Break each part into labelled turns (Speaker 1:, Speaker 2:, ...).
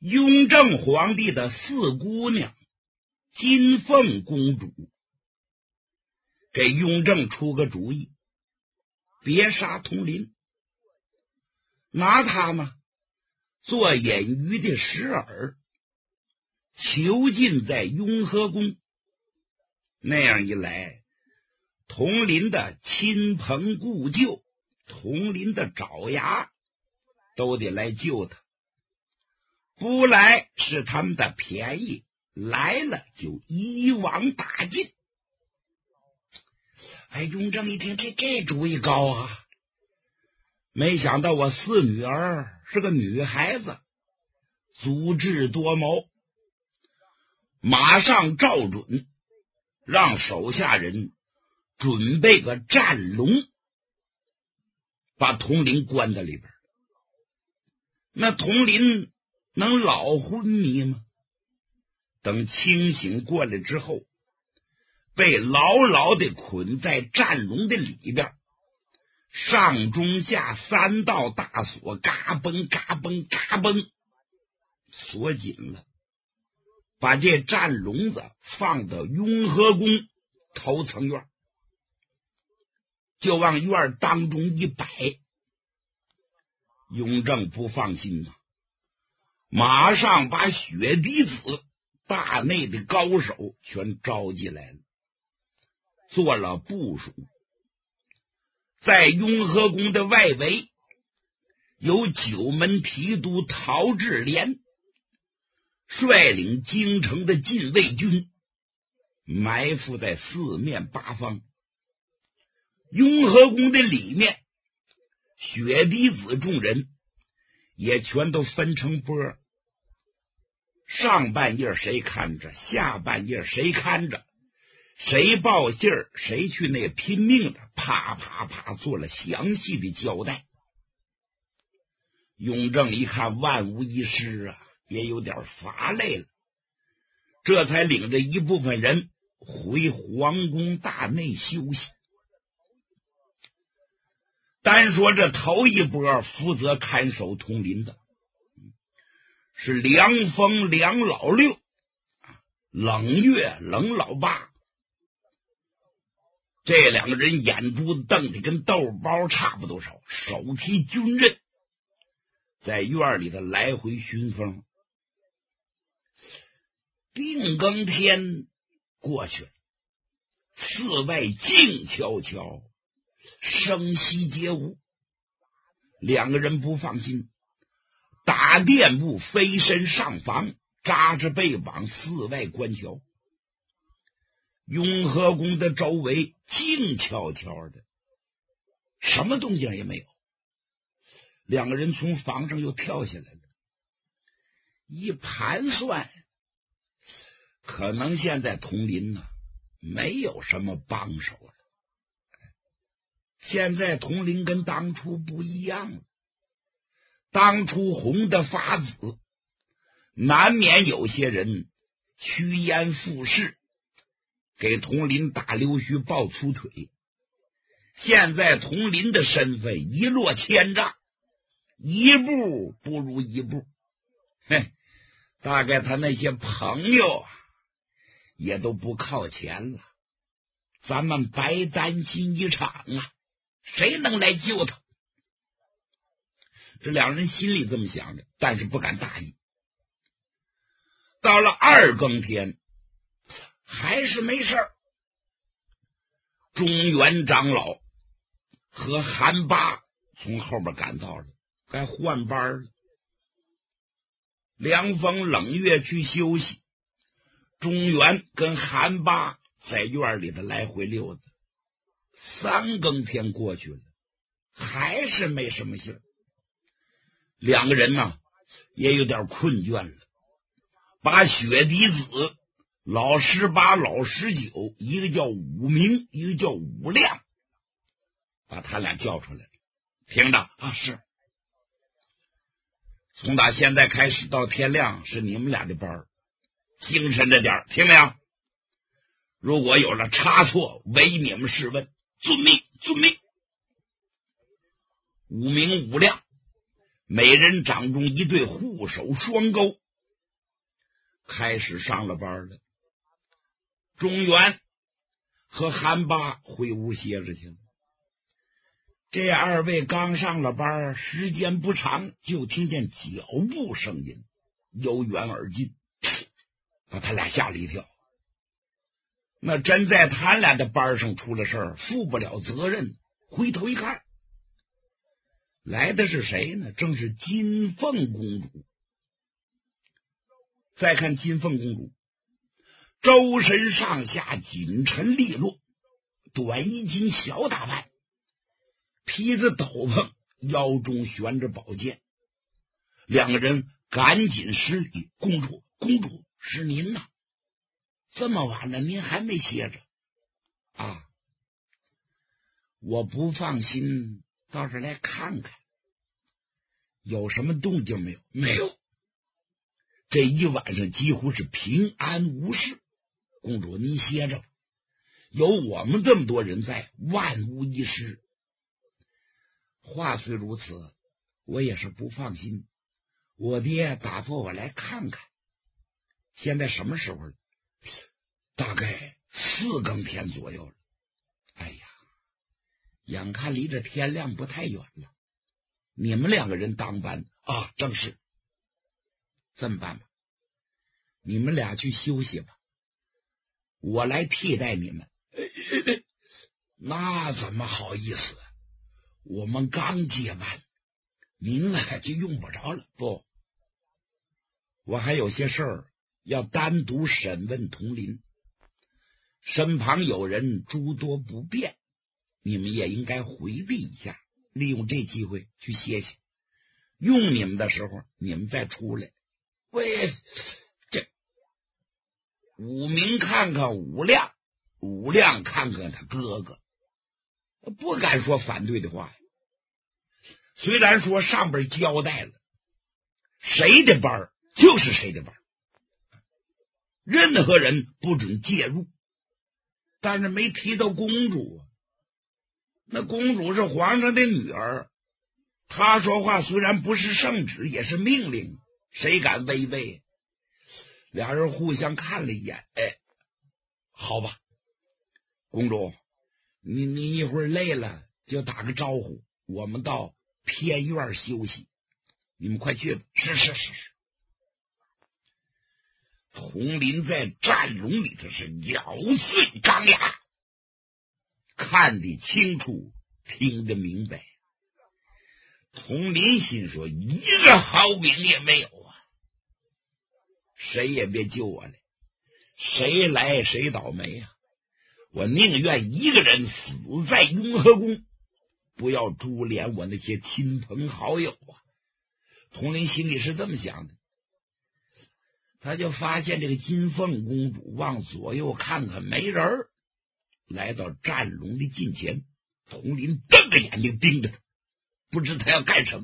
Speaker 1: 雍正皇帝的四姑娘金凤公主给雍正出个主意，别杀统林，拿他呢做演鱼的石饵，囚禁在雍和宫。那样一来，统林的亲朋故旧，统林的爪牙都得来救他，不来是他们的便宜，来了就一网打尽。哎，雍正一听这主意高啊，没想到我四女儿是个女孩子，足智多谋，马上照准，让手下人准备个战笼，把统林关在里边。那统林能老昏迷吗？等清醒过来之后，被牢牢地捆在战笼的里边，上中下三道大锁，嘎嘣嘎嘣嘎嘣锁紧了，把这战笼子放到雍和宫头层院，就往院当中一摆。雍正不放心呐，马上把雪滴子大内的高手全召集来了，做了部署。在雍和宫的外围有九门提督陶志廉率领京城的禁卫军埋伏在四面八方。雍和宫的里面，雪滴子众人也全都分成波，上半夜谁看着，下半夜谁看着，谁报信儿谁去那拼命的，啪啪啪做了详细的交代。雍正一看万无一失啊，也有点乏累了，这才领着一部分人回皇宫大内休息。单说这头一波负责看守统林的是凉风梁老六，冷月冷老八，这两个人眼珠子瞪得跟豆包差不多少，手提军刃，在院里的来回巡风。定更天过去了，寺外静悄悄，声息皆无。两个人不放心，打垫步飞身上房，扎着背往寺外观瞧。雍和宫的周围静悄悄的，什么动静也没有。两个人从房上又跳下来了，一盘算，可能现在统林呢没有什么帮手了。现在统林跟当初不一样了，当初红的发紫，难免有些人趋炎附势，给统林打溜须抱粗腿。现在统林的身份一落千丈，一步不如一步，大概他那些朋友也都不靠前了，咱们白担心一场啊，谁能来救他？这两人心里这么想着，但是不敢大意。到了二更天，还是没事儿。中原长老和韩八从后边赶到了，该换班了。凉风冷月去休息，中原跟韩八在院里的来回溜达。三更天过去了，还是没什么信儿。两个人呢也有点困倦了，把雪滴子、老十八、老十九，一个叫武明，一个叫武亮，把他俩叫出来了。听着啊，是从打现在开始到天亮是你们俩的班，精神着点，听没有？如果有了差错，唯你们是问，遵命遵命。武明武亮每人掌中一对护手双钩， 开始上了班了。中原和韩八回屋歇着去了。这二位刚上了班，时间不长，就听见脚步声音由远而近，把他俩吓了一跳。那真在他俩的班上出了事儿，负不了责任。回头一看，来的是谁呢？正是金凤公主。再看金凤公主，周身上下锦尘利落，短衣襟，小打扮，披着斗篷，腰中悬着宝剑。两个人赶紧施礼：公主，公主，是您呐！这么晚了，您还没歇着啊？我不放心，倒是来看看，有什么动静没有？没有。这一晚上几乎是平安无事。公主，您歇着吧，有我们这么多人在，万无一失。话虽如此，我也是不放心。我爹打发我来看看。现在什么时候了？大概4更天左右了。哎呀，眼看离着天亮不太远了。你们两个人当班啊？正是。这么办吧，你们俩去休息吧，我来替代你们。那怎么好意思？我们刚接班，您就用不着了。不，我还有些事儿要单独审问佟林，身旁有人诸多不便，你们也应该回避一下，利用这机会去歇歇。用你们的时候，你们再出来。喂，这武明看看武亮，武亮看看他哥哥，不敢说反对的话。虽然说上边交代了，谁的班就是谁的班，任何人不准介入，但是没提到公主。那公主是皇上的女儿，她说话虽然不是圣旨，也是命令，谁敢违背？俩人互相看了一眼，好吧，公主，你一会儿累了就打个招呼，我们到偏院休息，你们快去吧。是。佟林在战笼里头是咬碎钢牙，看得清楚，听得明白。佟林心说，一个好兵也没有啊，谁也别救我来，谁来谁倒霉啊！我宁愿一个人死在雍和宫，不要株连我那些亲朋好友啊！佟林心里是这么想的。他就发现这个金凤公主往左右看看没人儿，来到战笼的近前，佟林瞪着眼睛盯着他，不知他要干什么。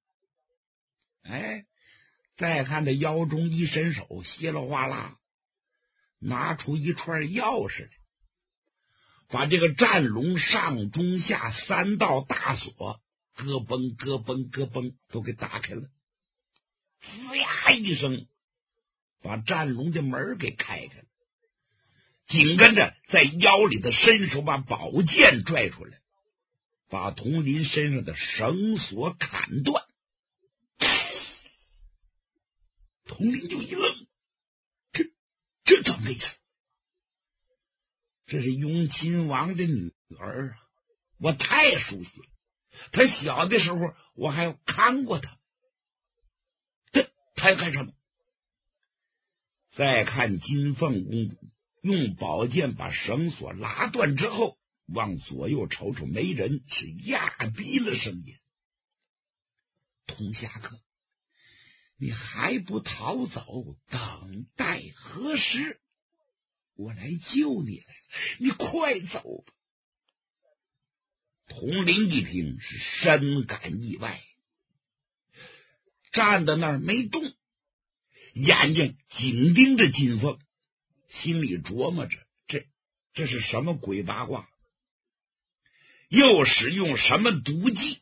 Speaker 1: 再看他腰中一伸手，稀里哗啦拿出一串钥匙来，把这个战笼上中下3道大锁咯嘣咯嘣咯嘣都给打开了，呲呀一声，把战笼的门给开开了，紧跟着在腰里的伸手把宝剑拽出来，把佟林身上的绳索砍断。佟林就一愣，这怎么意思？这是雍亲王的女儿啊，我太熟悉了，她小的时候我还看过她。她要干什么？再看金凤公主用宝剑把绳索拉断之后，往左右瞅瞅没人，是压逼了声音：佟侠客，你还不逃走，等待何时？我来救你来了，你快走吧！佟林一听是深感意外，站在那儿没动，眼睛紧盯着金凤，心里琢磨着这是什么鬼八卦，又使用什么毒计？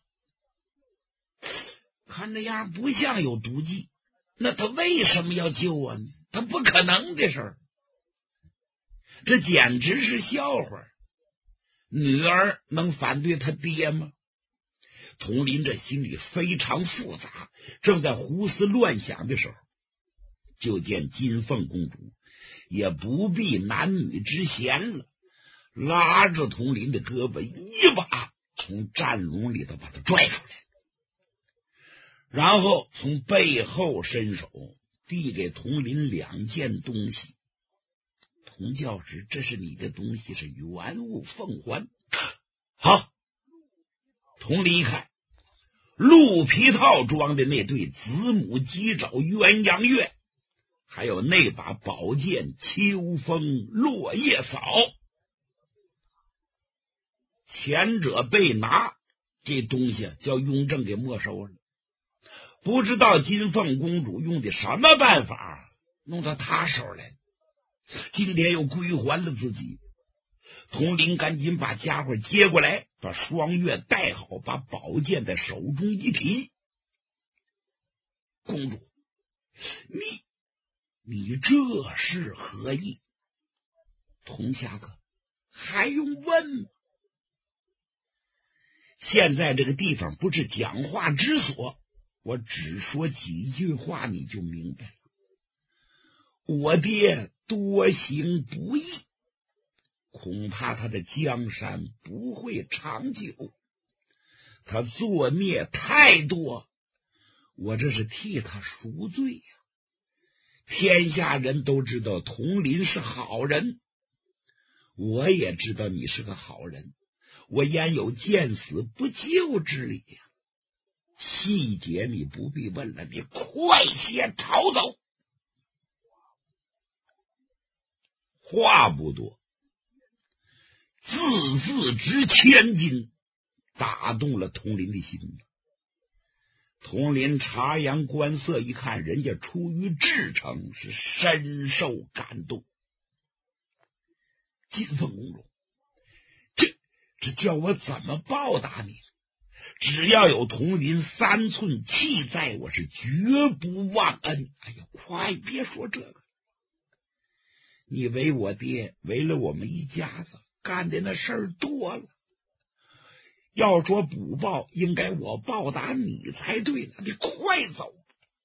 Speaker 1: 看那样不像有毒计，那他为什么要救我呢？ 他不可能的事儿，这简直是笑话。女儿能反对他爹吗？佟林这心里非常复杂，正在胡思乱想的时候，就见金凤公主也不必男女之嫌了，拉着佟林的胳膊，一把从战笼里头把他拽出来，然后从背后伸手递给佟林2件东西。佟教师，这是你的东西，是原物奉还。好，佟林一看，鹿皮套装的那对子母鸡爪鸳鸯钺，还有那把宝剑秋风落叶扫，前者被拿，这东西叫雍正给没收了。不知道金凤公主用的什么办法弄到他手来，今天又归还了自己。佟林赶紧把家伙接过来，把双月戴好，把宝剑在手中一提。公主，你这是何意？佟侠客，还用问吗？现在这个地方不是讲话之所，我只说几句话你就明白了。我爹多行不义，恐怕他的江山不会长久，他作孽太多，我这是替他赎罪呀。天下人都知道佟林是好人，我也知道你是个好人，我焉有见死不救之理呀？细节你不必问了，你快些逃走。话不多，字字值千金，打动了佟林的心。佟林察言观色一看，人家出于至诚，是深受感动。金凤公主，这叫我怎么报答你？只要有佟林3寸气在，我是绝不忘恩。哎呀，快别说这个！你为我爹，为了我们一家子干的那事儿多了，要说补报，应该我报答你才对呢。你快走！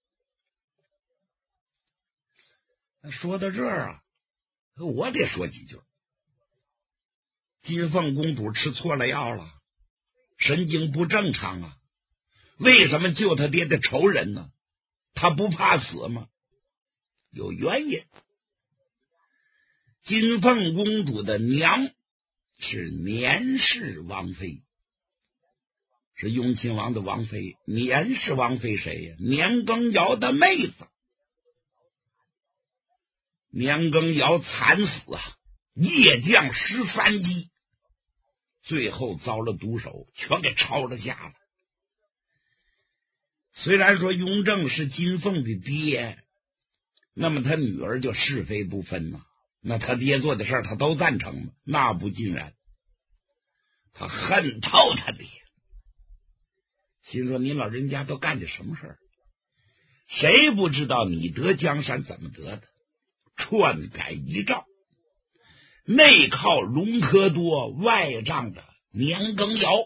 Speaker 1: 说到这儿啊，我得说几句。金凤公主吃错了药了，神经不正常啊！为什么救他爹的仇人呢？他不怕死吗？有原因。金凤公主的娘是年氏王妃，是雍亲王的王妃。年氏王妃谁呀？年羹尧的妹子。年羹尧惨死啊，夜降13级，最后遭了毒手，全给抄了家了。虽然说雍正是金凤的爹，那么他女儿就是非不分呐。那他爹做的事儿他都赞成吗？那不尽然。他恨透他爹，心说你老人家都干的什么事儿？谁不知道你得江山怎么得的？篡改遗诏，内靠隆科多，外仗着年羹尧，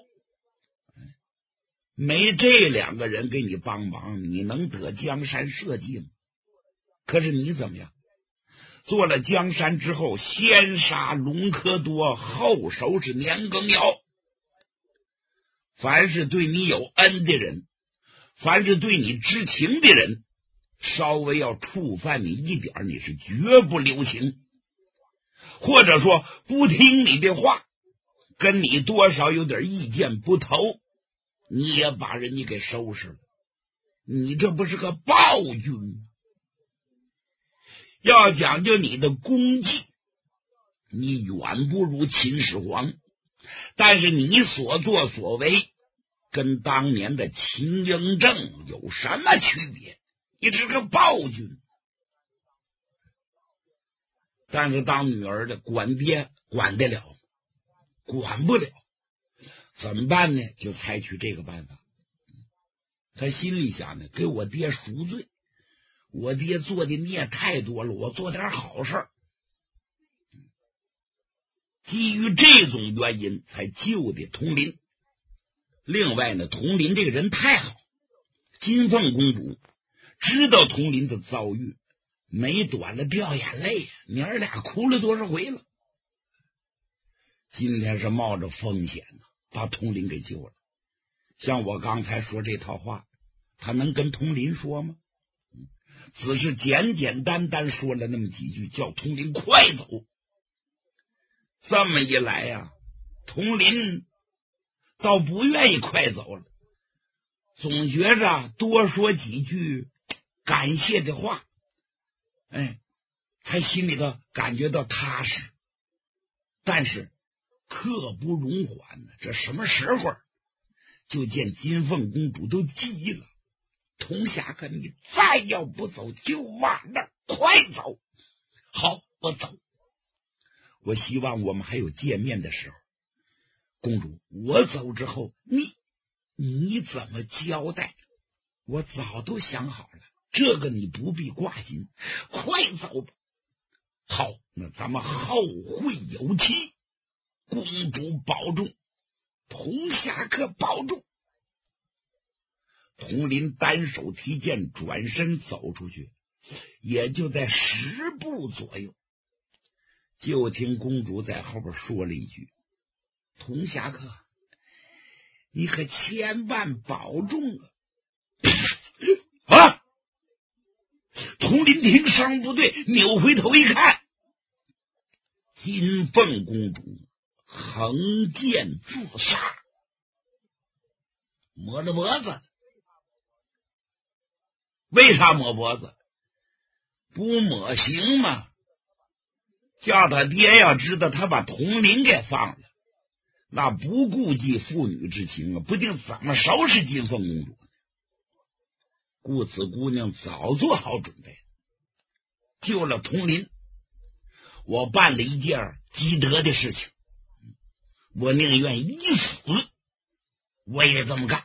Speaker 1: 没这2个人给你帮忙，你能得江山社稷吗？可是你怎么样？做了江山之后，先杀隆科多，后收拾年羹尧。凡是对你有恩的人，凡是对你知情的人，稍微要触犯你一点，你是绝不留情，或者说不听你的话，跟你多少有点意见不投，你也把人家给收拾了。你这不是个暴君吗？要讲究你的功绩，你远不如秦始皇，但是你所作所为跟当年的秦雍正有什么区别？你只是个暴君。但是当女儿的管爹管得了，管不了，怎么办呢？就采取这个办法。他心里想呢，给我爹赎罪， 我爹做的孽太多了，我做点好事，基于这种原因才救的佟林。另外呢，佟林这个人太好，金凤公主知道佟林的遭遇，没短了掉眼泪，娘儿俩哭了多少回了。今天是冒着风险呢，把佟林给救了。像我刚才说这套话，他能跟佟林说吗？只是简简单单说了那么几句，叫佟林快走。这么一来呀，佟林倒不愿意快走了，总觉着多说几句感谢的话，才心里头感觉到踏实。但是刻不容缓呢，这什么时候？就见金凤公主都急了，佟侠客，你再要不走就晚了，快走！好，我走。我希望我们还有见面的时候。公主，我走之后，你怎么交代？我早都想好了，这个你不必挂心，快走吧。好，那咱们后会有期。公主保重，佟侠客保重。佟林单手提剑，转身走出去，也就在10步左右，就听公主在后边说了一句：“佟侠客，你可千万保重啊！”啊！佟林听声不对，扭回头一看，金凤公主横剑自杀，抹着脖子。为啥抹脖子？不抹行吗？叫他爹要知道他把佟林给放了，那不顾及父女之情啊，不定怎么收拾金凤公主。故此姑娘早做好准备，救了佟林。我办了一件积德的事情，我宁愿一死我也这么干。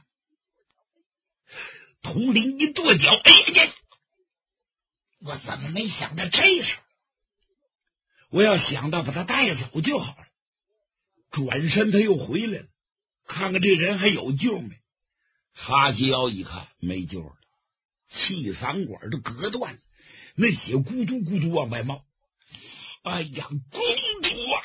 Speaker 1: 佟林一跺脚，哎呀，我怎么没想到这事？我要想到把他带走就好了。转身他又回来了，看看这人还有救没？哈西腰一看没救了，气嗓管都隔断了，那血咕嘟咕嘟往外冒。哎呀，公主啊！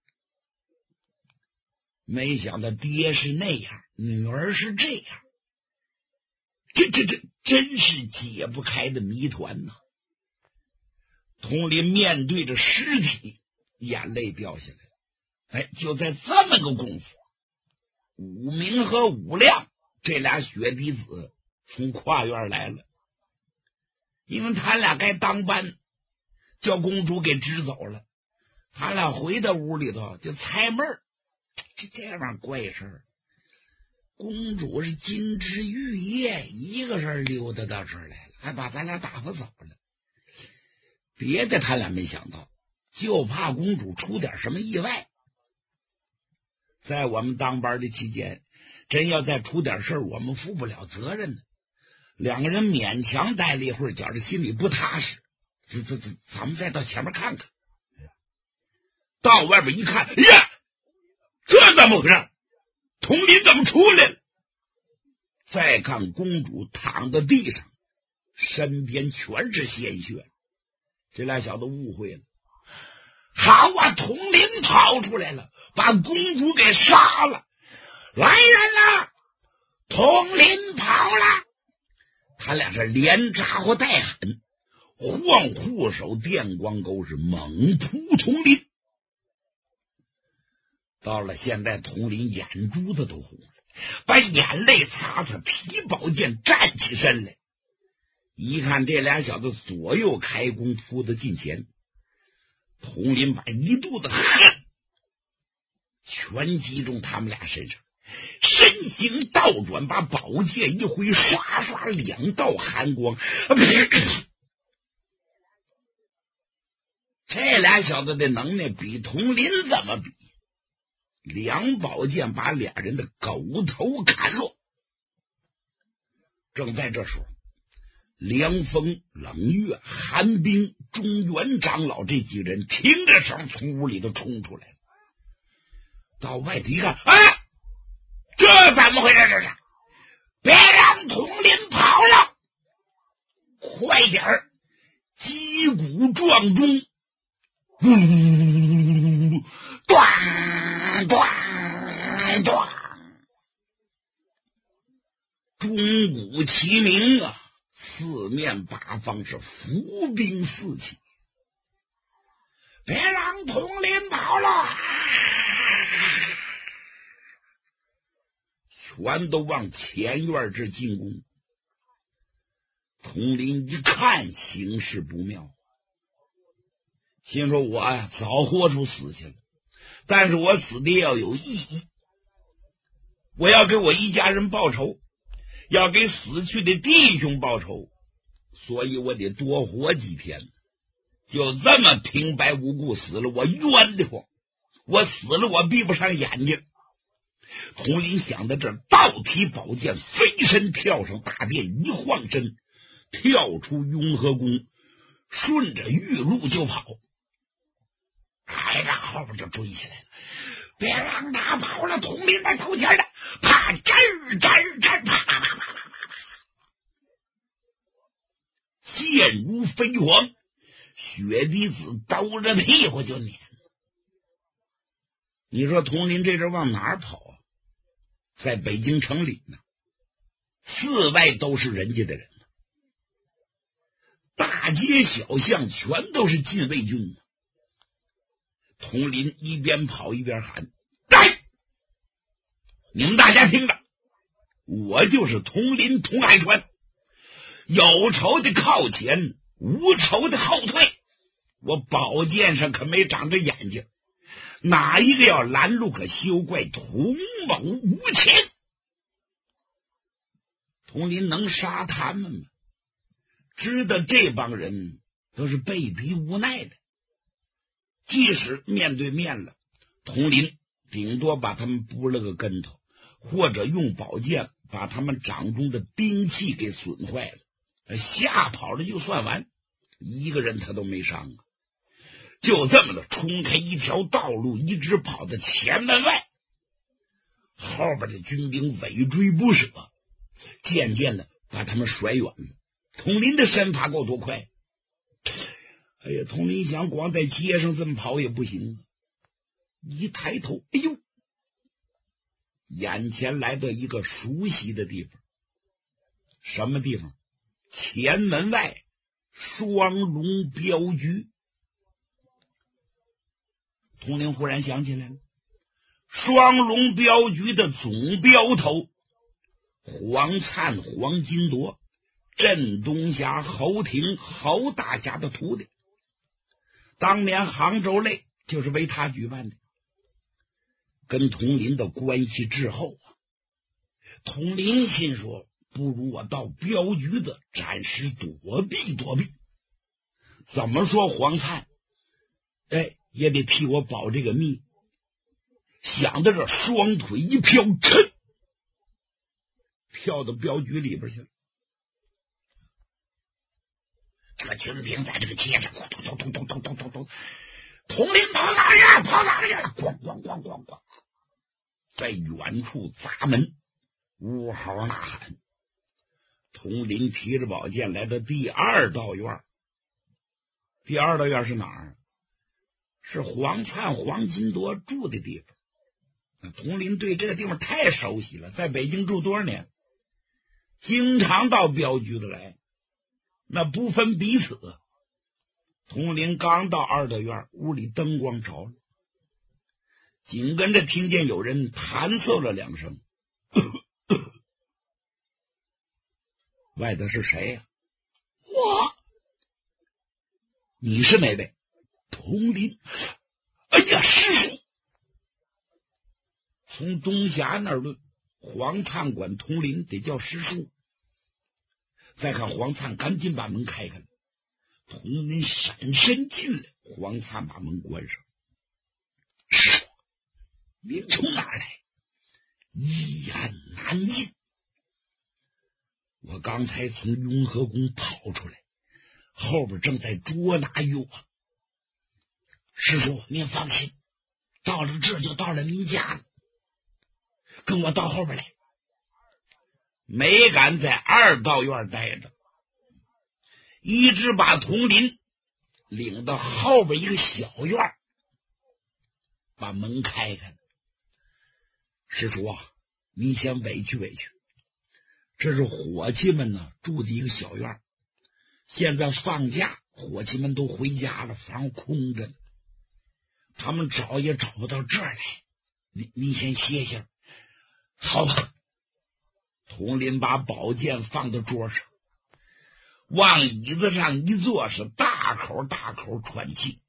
Speaker 1: 没想到爹是那样，女儿是这样，这真是解不开的谜团呐！佟林面对着尸体，眼泪掉下来了。就在这么个功夫，武明和武亮这俩血滴子从跨院来了，因为他俩该当班，叫公主给支走了。他俩回到屋里头就猜闷儿，这样怪事儿。公主是金枝玉叶，一个人溜达到这儿来了，还把咱俩打发走了。别的他俩没想到，就怕公主出点什么意外。在我们当班的期间，真要再出点事我们负不了责任呢。两个人勉强待了一会儿，觉着心里不踏实。咱们再到前面看看。到外边一看，哎呀，这怎么回事？佟林怎么出来了？再看公主躺在地上，身边全是鲜血。这俩小子误会了。好啊，佟林跑出来了，把公主给杀了。来人了，佟林跑了。他俩是连咋呼带喊，晃护手电光钩，是猛扑佟林。到了现在，佟林眼珠子都红了，把眼泪擦擦，提宝剑站起身来。一看这俩小子左右开弓扑到近前，佟林把一肚子恨全集中他们俩身上，身形倒转，把宝剑一挥，刷刷2道寒光。这俩小子的能耐比佟林怎么比？2宝剑把俩人的狗头砍落。正在这时候， 凉风冷月寒冰中原长老这几人听着声从屋里头冲出来了，到外头一看，哎，这怎么回事？这是别让统领跑了，快点儿击鼓撞钟，咣咣咣，钟鼓齐鸣啊，四面八方是伏兵四起，别让统领跑了，全都往前院这进攻。统领一看形势不妙，心说我呀早豁出死去了，但是我死的要有意义，我要给我一家人报仇，要给死去的弟兄报仇，所以我得多活几天。就这么平白无故死了，我冤得慌，我死了我闭不上眼睛。统领想到这儿，倒提宝剑，飞身跳上大殿，一晃身跳出雍和宫，顺着玉路就跑。哎呀，后边就追起来了，别让他跑了，统领在头前的，啪，吱吱吱，啪啪啪啪啪啪，箭如飞蝗，雪滴子兜着屁股就撵。你说统领这阵往哪儿跑啊？在北京城里呢，四外都是人家的人，大街小巷全都是禁卫军。统领一边跑一边喊：来！你们大家听着，我就是统领佟爱川，有仇的靠前，无仇的后退，我宝剑上可没长着眼睛，哪一个要拦路，可休怪图谋无情。统领能杀他们吗？知道这帮人都是被逼无奈的，即使面对面了，统领顶多把他们扑了个跟头，或者用宝剑把他们掌中的兵器给损坏了，吓跑了就算完，一个人他都没伤啊。就这么的冲开一条道路，一直跑到前门外，后边的军兵尾追不舍，渐渐的把他们甩远了。统领的身法够多快，哎呀，统领想光在街上这么跑也不行，一抬头，哎呦，眼前来到一个熟悉的地方。什么地方？前门外双龙镖局。统领忽然想起来了，双龙镖局的总镖头黄灿、黄金铎，镇东峡侯廷侯大侠的徒弟，当年杭州擂就是为他举办的，跟统领的关系至厚啊。统领心说，不如我到镖局的暂时躲避躲避。怎么说黄灿也得替我保这个密。想到这，双腿一飘，噌，跳到镖局里边去了。这个军兵在这个街上咚咚咚咚咚咚咚咚，统领跑哪去了？跑哪去了？咣咣咣咣咣，在远处砸门，呜嚎呐喊。统领提着宝剑来到第二道院。第二道院是哪儿？是黄灿、黄金铎住的地方。统领对这个地方太熟悉了，在北京住多少年，经常到镖局的来，那不分彼此。统领刚到二道院，屋里灯光着了，紧跟着听见有人弹奏了两声。外头是谁呀？我。你是哪位？统领。哎呀，师父！从东峡那儿论，黄灿管统领得叫师叔。再看黄灿赶紧把门开开了，统领闪身进来，黄灿把门关上。师父，您从哪儿来？一言难尽。 我刚才从雍和宫跑出来，后边正在捉拿于我。师叔，您放心，到了这就到了您家了，跟我到后边来。没敢在二道院待着，一直把佟林领到后边一个小院，把门开开。师叔啊，您先委屈委屈，这是伙计们呢住的一个小院，现在放假，伙计们都回家了，房空着呢，他们找也找不到这儿来，您先歇歇。好吧。佟林把宝剑放到桌上，往椅子上一坐，是大口大口喘气。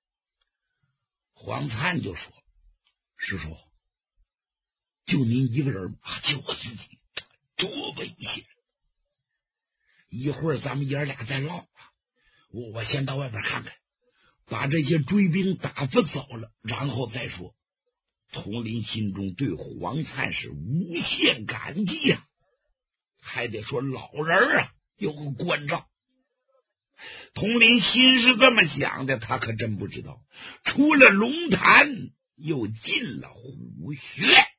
Speaker 1: 黄灿就说：师叔，就您一个人吗？就我自己，多危险！一会儿咱们爷俩再唠，我先到外边看看，把这些追兵打发走了，然后再说。佟林心中对黄灿是无限感激呀，还得说老人啊有个关照。佟林心是这么想的，他可真不知道，出了龙潭又进了虎穴。